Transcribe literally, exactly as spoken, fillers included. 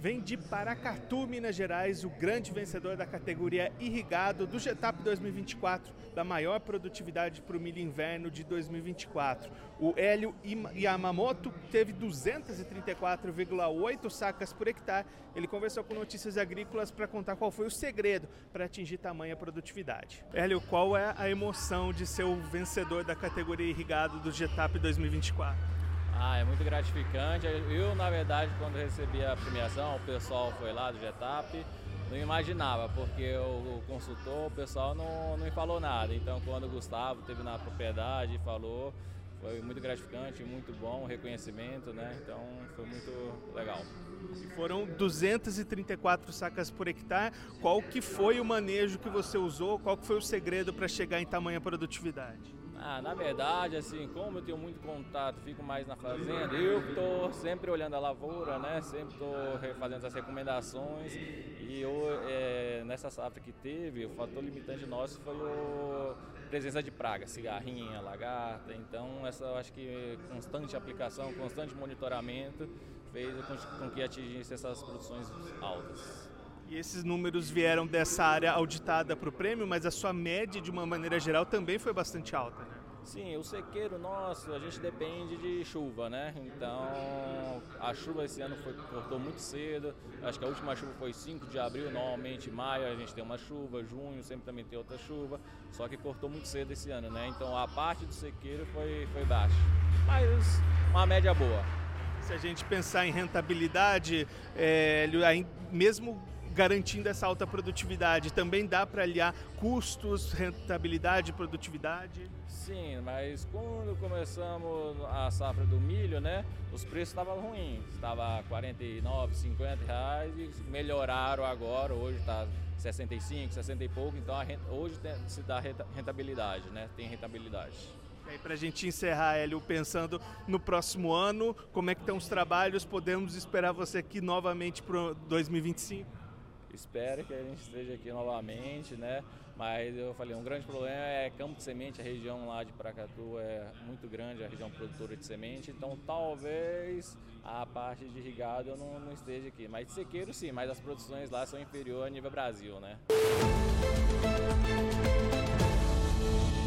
Vem de Paracatu, Minas Gerais, o grande vencedor da categoria irrigado do Getap dois mil e vinte e quatro, da maior produtividade para o milho inverno de dois mil e vinte e quatro. O Hélio Yamamoto teve duzentas e trinta e quatro vírgula oito sacas por hectare. Ele conversou com Notícias Agrícolas para contar qual foi o segredo para atingir tamanha produtividade. Hélio, qual é a emoção de ser o vencedor da categoria irrigado do Getap dois mil e vinte e quatro? Ah, é muito gratificante. Eu, na verdade, quando recebi a premiação, o pessoal foi lá do Getap, não imaginava, porque o, o consultor, o pessoal não, não me falou nada. Então, quando o Gustavo esteve na propriedade e falou, foi muito gratificante, muito bom o reconhecimento, né? Então, foi muito legal. Foram duzentas e trinta e quatro sacas por hectare. Qual que foi o manejo que você usou? Qual que foi o segredo para chegar em tamanha produtividade? Ah, na verdade, assim, como eu tenho muito contato, fico mais na fazenda, eu estou sempre olhando a lavoura, né? Sempre estou fazendo essas recomendações e eu, é, nessa safra que teve, o fator limitante nosso foi a presença de praga, cigarrinha, lagarta. Então, essa eu acho que constante aplicação, constante monitoramento fez com que atingisse essas produções altas. E esses números vieram dessa área auditada para o prêmio, mas a sua média, de uma maneira geral, também foi bastante alta, né? Sim, o sequeiro nosso, a gente depende de chuva, né? Então, a chuva esse ano foi, cortou muito cedo. Acho que a última chuva foi cinco de abril, normalmente em maio a gente tem uma chuva, junho sempre também tem outra chuva, só que cortou muito cedo esse ano, né? Então, a parte do sequeiro foi, foi baixa, mas uma média boa. Se a gente pensar em rentabilidade, é, mesmo garantindo essa alta produtividade, também dá para aliar custos, rentabilidade e produtividade? Sim, mas quando começamos a safra do milho, né, os preços estavam ruins, estava quarenta e nove, cinquenta reais e melhoraram agora, hoje está sessenta e cinco, sessenta e pouco, então a renta, hoje tem, se dá rentabilidade, né, tem rentabilidade. E aí, para a gente encerrar, Hélio, pensando no próximo ano, como é que estão os trabalhos, podemos esperar você aqui novamente para dois mil e vinte e cinco? Espero que a gente esteja aqui novamente, né? Mas eu falei, um grande problema é campo de semente, a região lá de Paracatu é muito grande, a região produtora de semente, então talvez a parte de irrigado eu não, não esteja aqui. Mas de sequeiro sim, mas as produções lá são inferiores a nível Brasil, né?